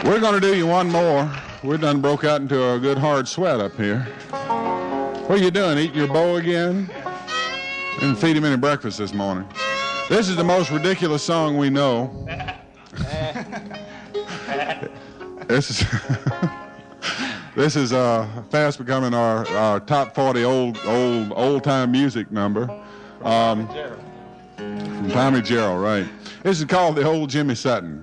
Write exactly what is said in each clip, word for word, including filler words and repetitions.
We're going to do you one more. We're done broke out into a good hard sweat up here. What are you doing, eating your bow again? Didn't feed him any breakfast this morning. This is the most ridiculous song we know. This is this is uh, fast becoming our, our top forty old old old time music number. Um, from Tommy Jarrell, right? This is called The Old Jimmy Sutton.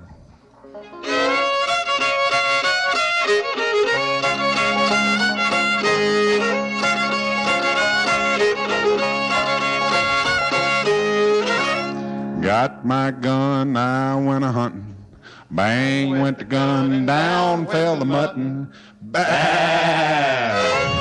Got my gun, I went a-hunting. Bang, went the gun, down fell the mutton. Bang!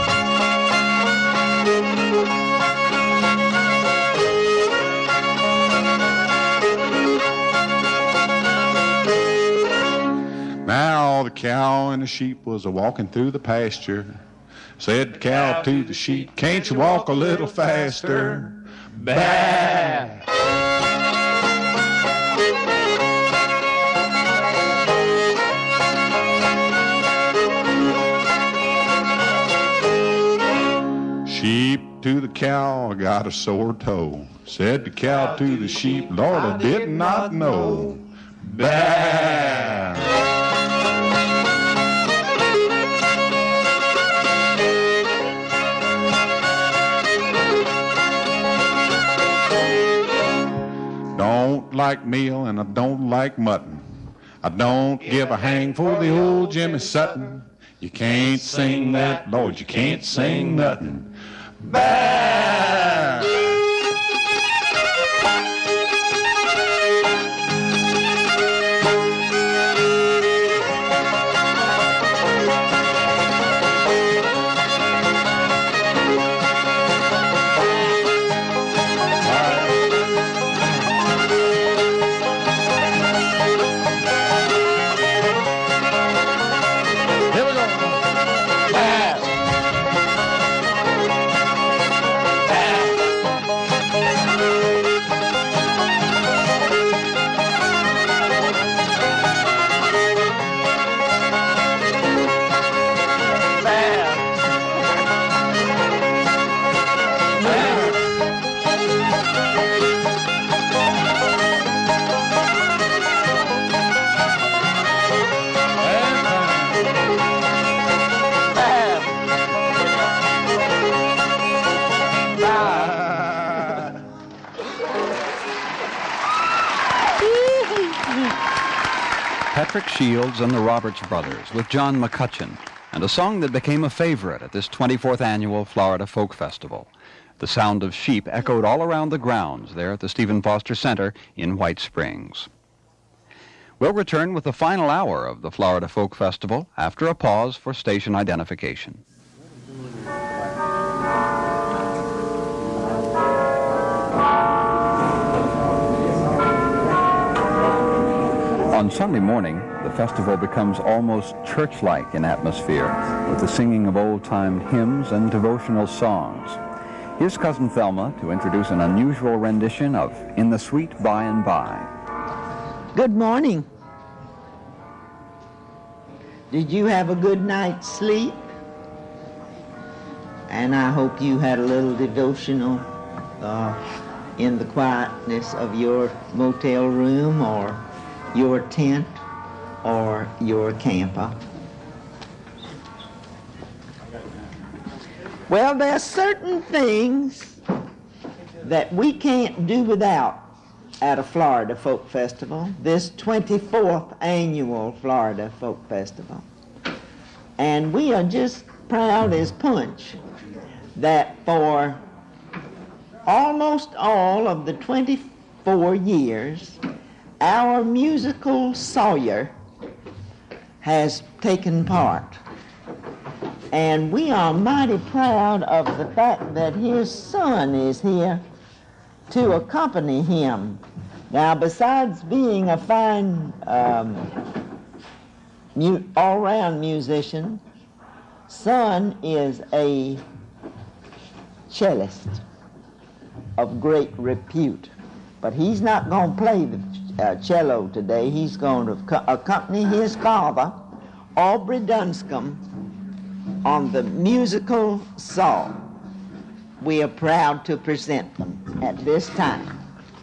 Now the cow and the sheep was a-walking through the pasture. Said the cow to the sheep, can't you walk a little faster? Bang! Sheep to the cow, I got a sore toe. Said the cow to the sheep, Lord, I did not know. Bang! Don't like meal and I don't like mutton. I don't give a hang for the old Jimmy Sutton. You can't sing that, Lord, you can't sing nothing. Bang! Patrick Shields and the Roberts Brothers with John McCutcheon, and a song that became a favorite at this twenty-fourth annual Florida Folk Festival. The sound of sheep echoed all around the grounds there at the Stephen Foster Center in White Springs. We'll return with the final hour of the Florida Folk Festival after a pause for station identification. On Sunday morning, the festival becomes almost church-like in atmosphere, with the singing of old-time hymns and devotional songs. Here's Cousin Thelma to introduce an unusual rendition of In the Sweet By and By. Good morning. Did you have a good night's sleep? And I hope you had a little devotional uh, in the quietness of your motel room or your tent or your camper. Well, there's certain things that we can't do without at a Florida Folk Festival, this twenty-fourth annual Florida Folk Festival. And we are just proud as punch that for almost all of the twenty-four years, our musical Sawyer has taken part. And we are mighty proud of the fact that his son is here to accompany him. Now, besides being a fine um, mu- all-round musician, son is a cellist of great repute. But he's not going to play the uh, cello today. He's going to co- accompany his father Aubrey Dunscombe on the musical saw. We are proud to present them at this time.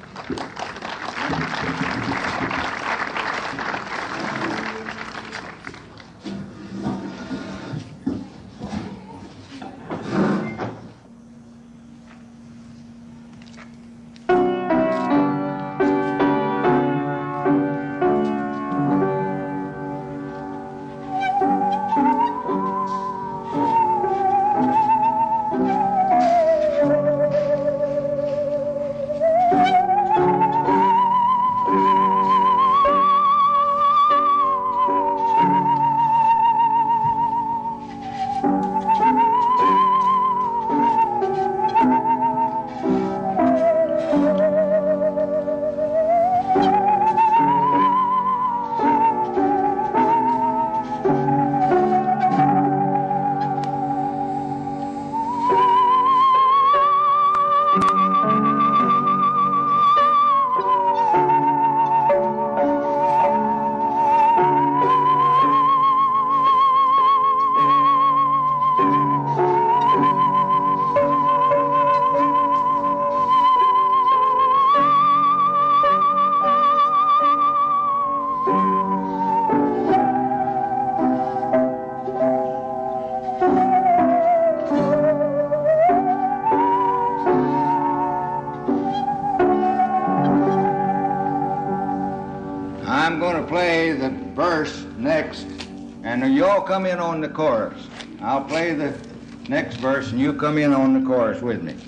And you all come in on the chorus. I'll play the next verse and you come in on the chorus with me.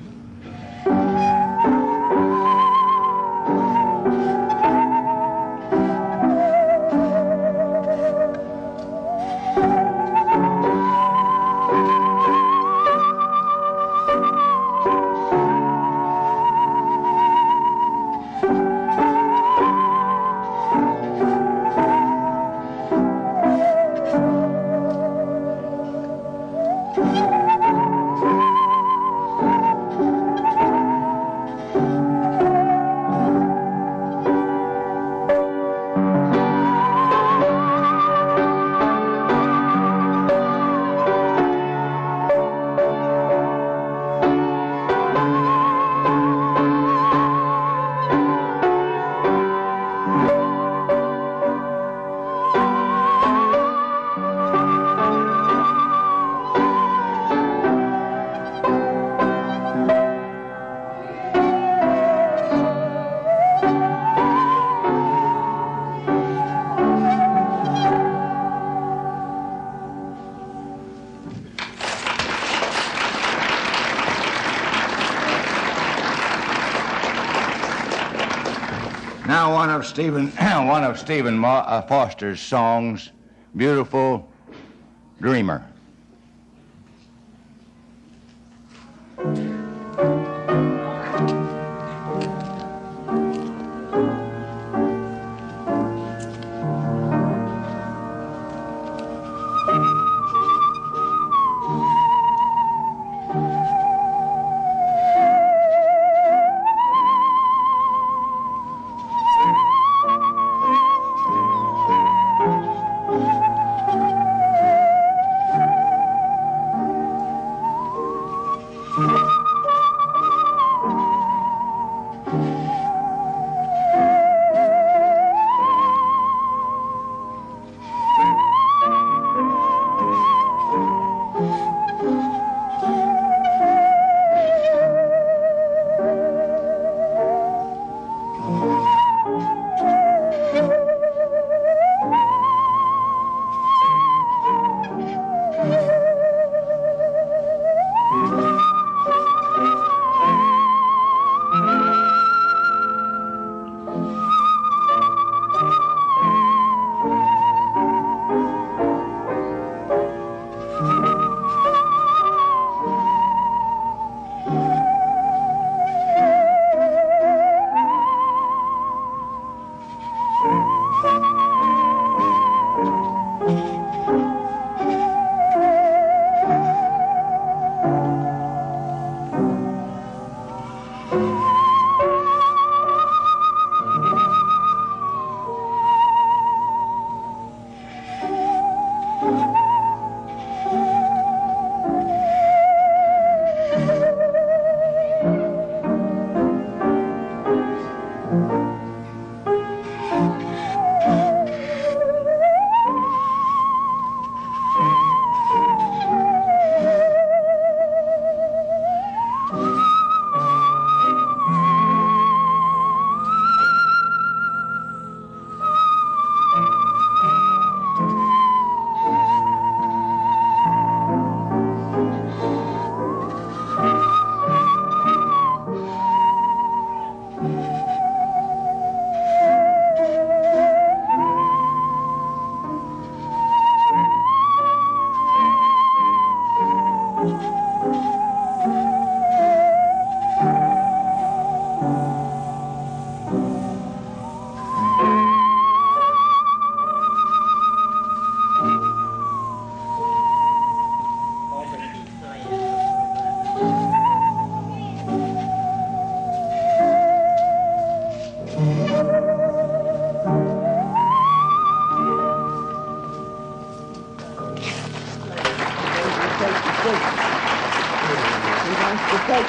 Now one of Stephen, one of Stephen Ma- uh, Foster's songs, Beautiful Dreamer.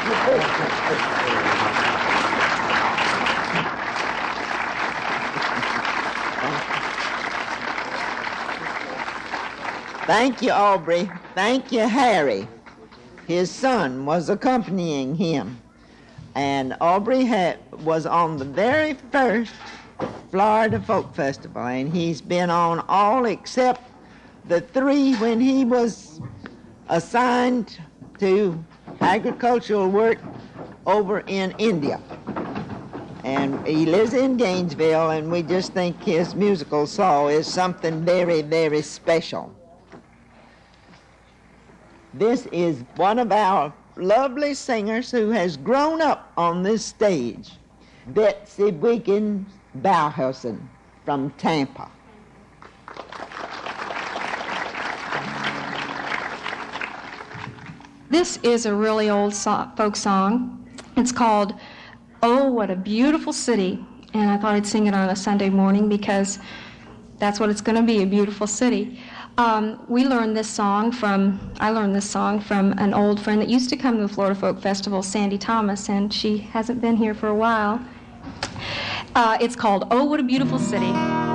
Thank you, Aubrey. Thank you, Harry. His son was accompanying him. And Aubrey had, was on the very first Florida Folk Festival, and he's been on all except the three when he was assigned to agricultural work over in India. And he lives in Gainesville, and we just think his musical soul is something very, very special. This is one of our lovely singers who has grown up on this stage, Betsy Wiggins Bauhausen from Tampa. This is a really old so- folk song. It's called "Oh, What a Beautiful City," and I thought I'd sing it on a Sunday morning because that's what it's going to be, a beautiful city. Um, we learned this song from, I learned this song from an old friend that used to come to the Florida Folk Festival, Sandy Thomas, and she hasn't been here for a while. Uh, it's called "Oh, What a Beautiful City."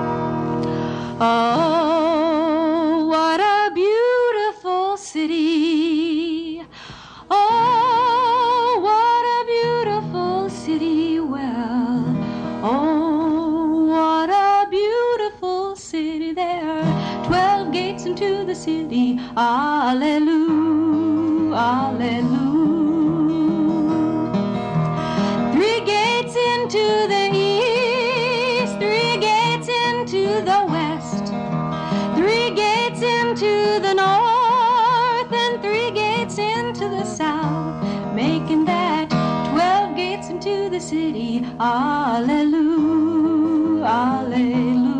Oh, what a beautiful city. Oh, what a beautiful city. Well, oh, what a beautiful city. There are twelve gates into the city. Hallelujah, hallelujah. Three gates into the east, three gates into the west, three gates into the north, and three gates into the south, making that twelve gates into the city. Hallelujah, hallelujah.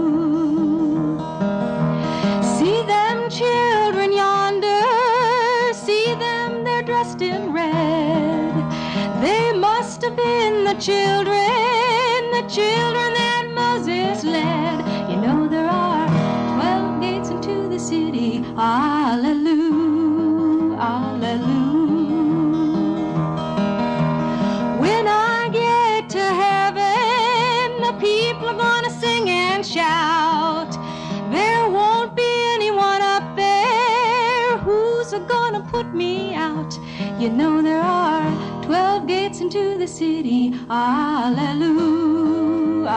See them children yonder, see them, they're dressed in red. They must have been the children, the children that Moses led. You know there are twelve gates into the city. Hallelujah, hallelujah. When I get to heaven, the people are gonna sing and shout. There won't be anyone up there who's gonna put me out. You know there are twelve gates into the city. Hallelujah,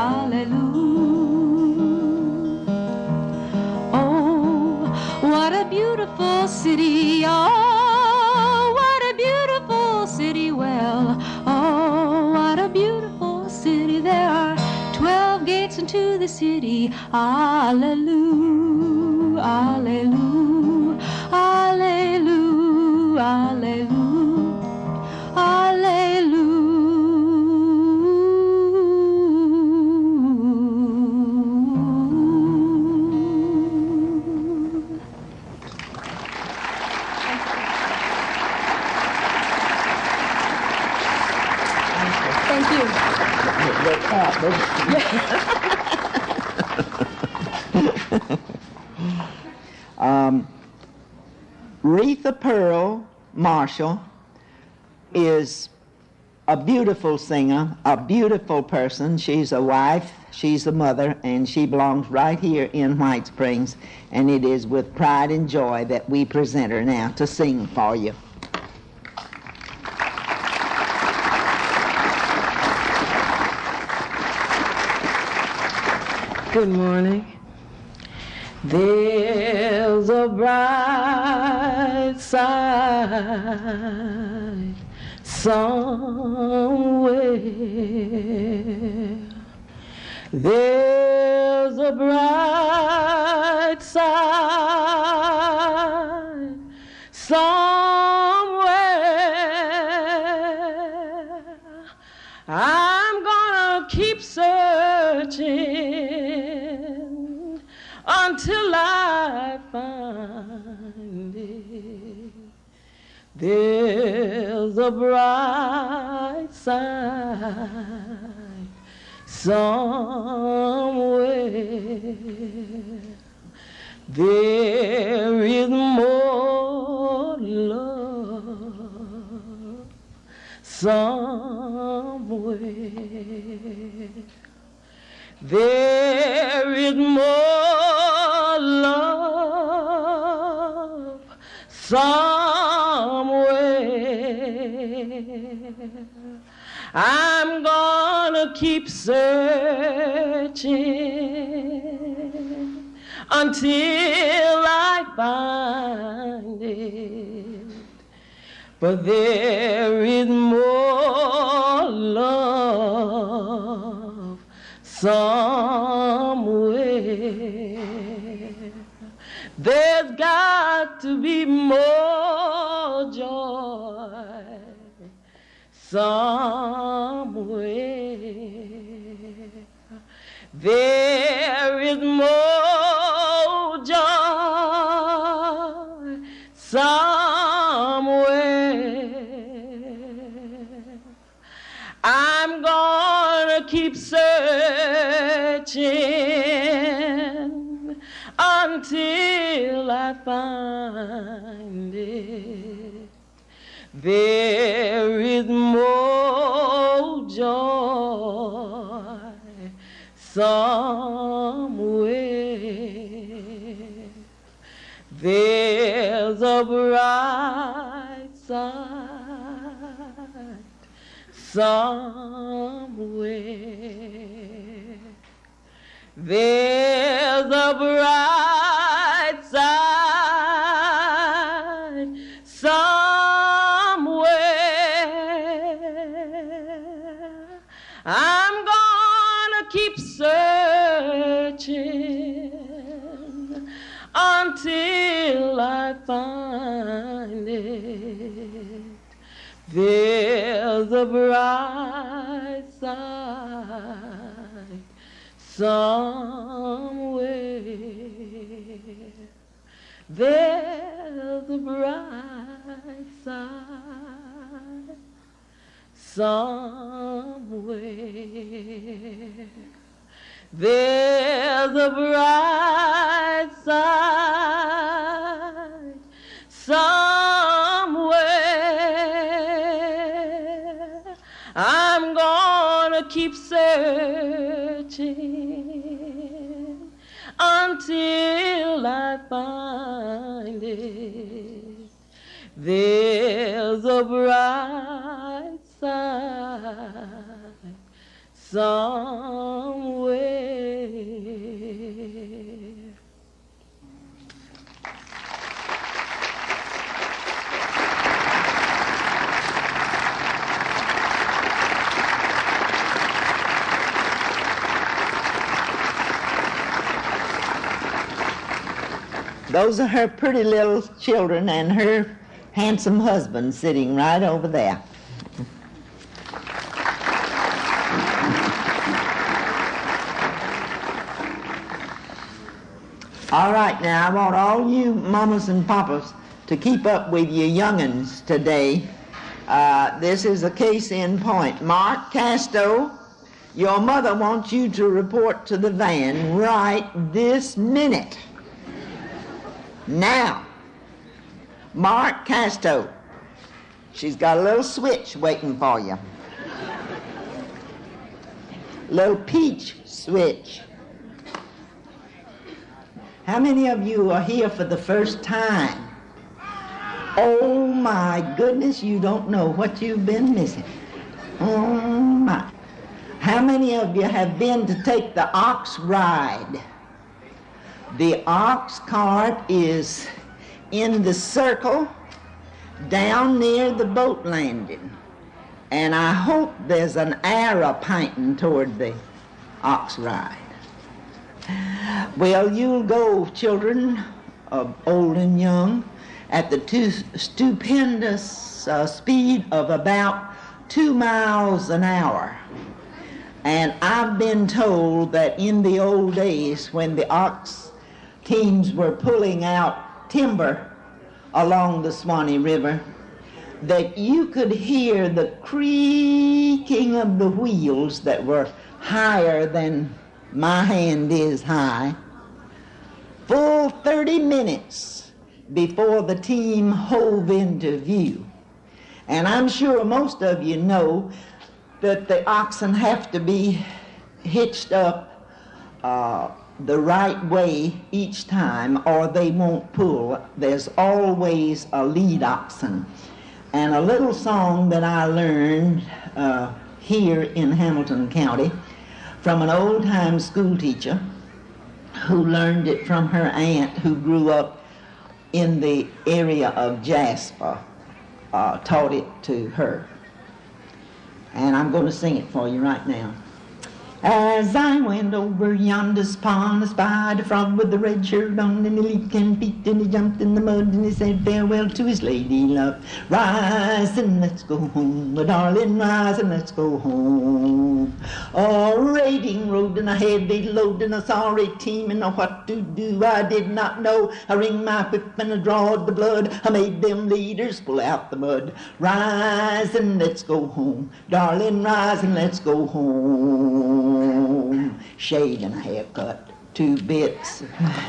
hallelujah. Oh, what a beautiful city. Oh, what a beautiful city. Well, oh, what a beautiful city. There are twelve gates into the city. Hallelujah, hallelujah, hallelujah, hallelujah, hallelujah. Thank you. um, Retha Pearl Marshall is a beautiful singer, a beautiful person. She's a wife, she's a mother, and she belongs right here in White Springs. And it is with pride and joy that we present her now to sing for you. Good morning. There's a bright side somewhere. There's a bright side somewhere. I'm gonna keep searching until I find it. There's a bright side somewhere. There is more love somewhere. There is more love somewhere. I'm gonna keep searching until I find it. But there is more love somewhere. There's got to be more joy somewhere. There is more joy somewhere. I'm gonna keep searching until I find it. There is more joy somewhere. There's a bright side somewhere. There's a bright side somewhere. I'm gonna keep searching until I find it. There's a bright side somewhere. There's a bright side somewhere. There's a bright side somewhere. I'm gonna keep searching until I find it. There's a bright side somewhere. Those are her pretty little children and her handsome husband sitting right over there. All right, now I want all you mamas and papas to keep up with your young'uns today. Uh, this is a case in point. Mark Casto, your mother wants you to report to the van right this minute. Now, Mark Casto, she's got a little switch waiting for you. Little peach switch. How many of you are here for the first time? Oh my goodness, you don't know what you've been missing. Oh my. How many of you have been to take the ox ride? The ox cart is in the circle down near the boat landing. And I hope there's an arrow pointing toward the ox ride. Well, you'll go, children of old and young, at the two stupendous uh, speed of about two miles an hour. And I've been told that in the old days when the ox teams were pulling out timber along the Swanee River, that you could hear the creaking of the wheels that were higher than my hand is high, full thirty minutes before the team hove into view. And I'm sure most of you know that the oxen have to be hitched up uh, the right way each time or they won't pull. There's always a lead oxen. And a little song that I learned uh, here in Hamilton County from an old-time school teacher who learned it from her aunt who grew up in the area of Jasper, uh, taught it to her. And I'm going to sing it for you right now. As I went over yonder's pond, I spied a frog with a red shirt on, and he leaped ten feet, and he jumped in the mud, and he said farewell to his lady love. Rise and let's go home, my darling, rise and let's go home. A raiding road and a heavy load, and a sorry team, and what to do I did not know. I ring my whip and I drawed the blood, I made them leaders pull out the mud. Rise and let's go home, darling, rise and let's go home. Shade and a haircut, two bits.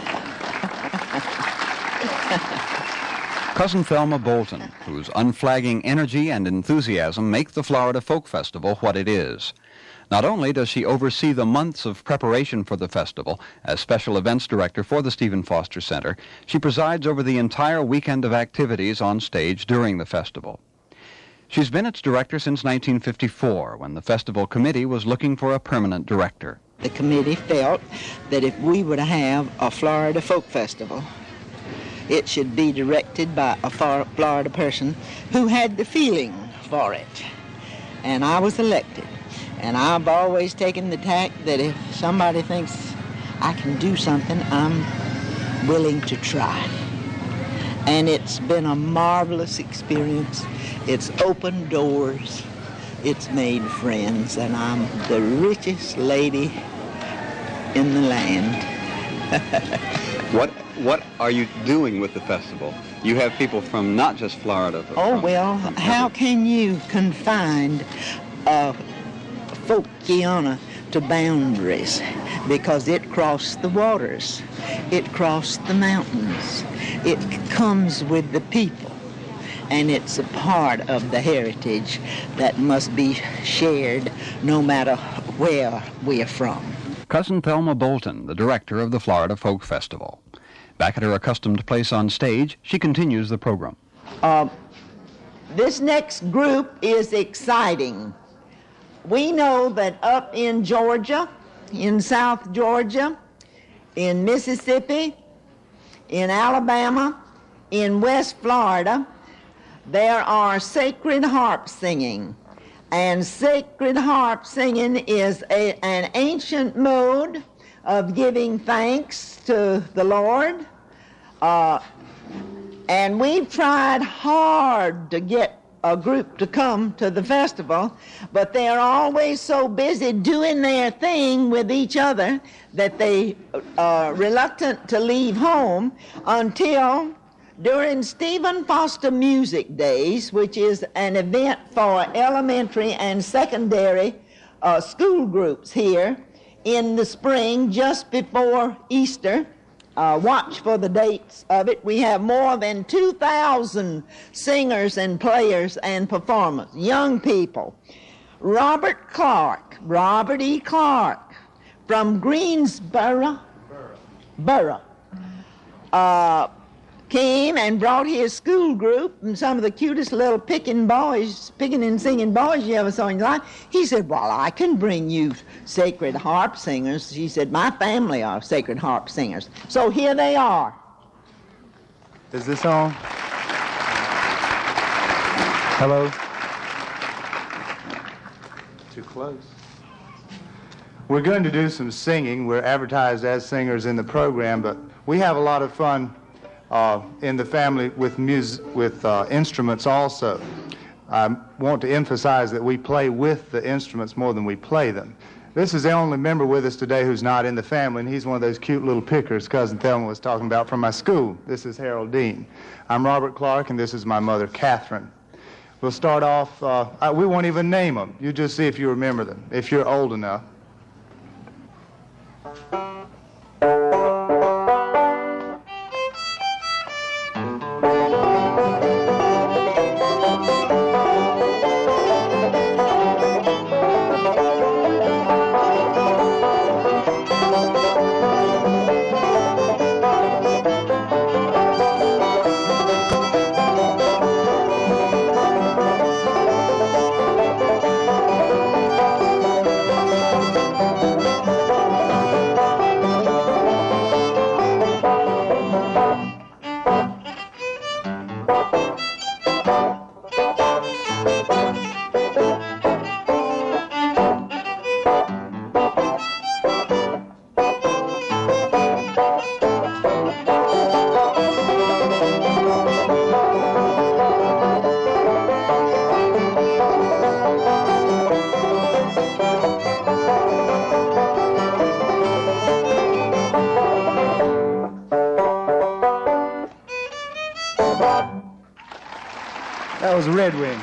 Cousin Thelma Bolton, whose unflagging energy and enthusiasm make the Florida Folk Festival what it is. Not only does she oversee the months of preparation for the festival as special events director for the Stephen Foster Center, she presides over the entire weekend of activities on stage during the festival. She's been its director since nineteen fifty-four, when the festival committee was looking for a permanent director. The committee felt that if we were to have a Florida Folk Festival, it should be directed by a Florida person who had the feeling for it. And I was elected. And I've always taken the tack that if somebody thinks I can do something, I'm willing to try. And it's been a marvelous experience. It's opened doors, it's made friends, and I'm the richest lady in the land. What what are you doing with the festival? You have people from not just Florida. But oh, from, well, from how can you confine uh, folkiana to boundaries? Because it crossed the waters, it crossed the mountains, it comes with the people. And it's a part of the heritage that must be shared no matter where we are from. Cousin Thelma Bolton, the director of the Florida Folk Festival. Back at her accustomed place on stage, she continues the program. Uh, this next group is exciting. We know that up in Georgia, in South Georgia, in Mississippi, in Alabama, in West Florida, there are sacred harp singing. And sacred harp singing is a, an ancient mode of giving thanks to the Lord. Uh, and we've tried hard to get a group to come to the festival, but they're always so busy doing their thing with each other that they are reluctant to leave home until during Stephen Foster Music Days, which is an event for elementary and secondary uh, school groups here in the spring just before Easter. Uh, watch for the dates of it. We have more than two thousand singers and players and performers, young people. Robert Clark, Robert E. Clark, from Greensboro, Borough, uh, came and brought his school group and some of the cutest little picking boys, picking and singing boys you ever saw in your life. He said, well, I can bring you sacred harp singers. She said, my family are sacred harp singers. So here they are. Is this on? Hello? Too close. We're going to do some singing. We're advertised as singers in the program, but we have a lot of fun Uh, in the family with mus- with uh, instruments also. I want to emphasize that we play with the instruments more than we play them. This is the only member with us today who's not in the family, and he's one of those cute little pickers Cousin Thelma was talking about from my school. This is Harold Dean. I'm Robert Clark, and this is my mother, Catherine. We'll start off, uh, I, we won't even name them. You just see if you remember them, if you're old enough. was Red Wing.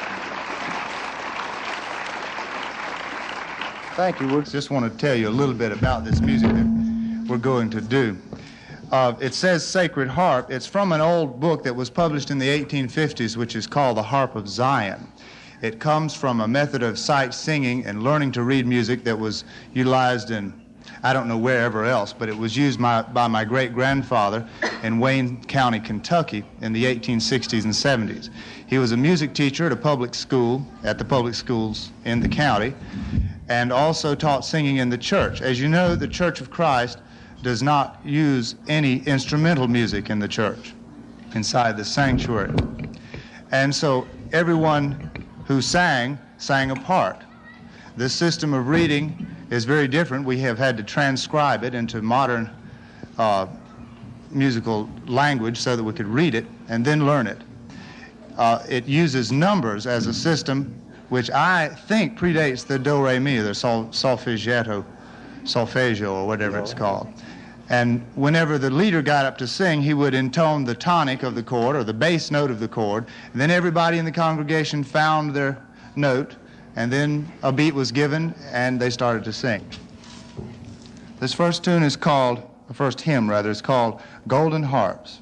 Thank you. We just want to tell you a little bit about this music that we're going to do. Uh, it says Sacred Harp. It's from an old book that was published in the eighteen fifties, which is called The Harp of Zion. It comes from a method of sight singing and learning to read music that was utilized in, I don't know wherever else, but it was used my, by my great-grandfather in Wayne County, Kentucky in the eighteen sixties and seventies. He was a music teacher at a public school, at the public schools in the county, and also taught singing in the church. As you know, the Church of Christ does not use any instrumental music in the church, inside the sanctuary. And so everyone who sang, sang a part. This system of reading is very different. We have had to transcribe it into modern uh, musical language so that we could read it and then learn it. Uh, it uses numbers as a system which I think predates the do-re-mi, the sol- solfeggiato, solfeggio, or whatever it's called. And whenever the leader got up to sing, he would intone the tonic of the chord, or the bass note of the chord, and then everybody in the congregation found their note, and then a beat was given, and they started to sing. This first tune is called, the first hymn rather, is called Golden Harps.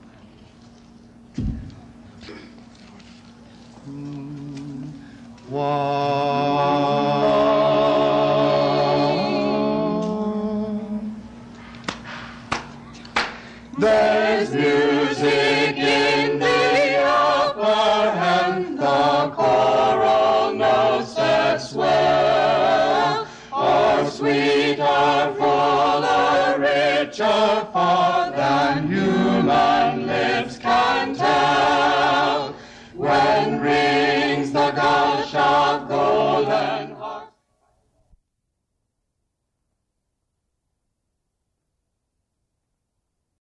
There's music in the upper and the choral notes that swell are sweeter, fuller, richer far than human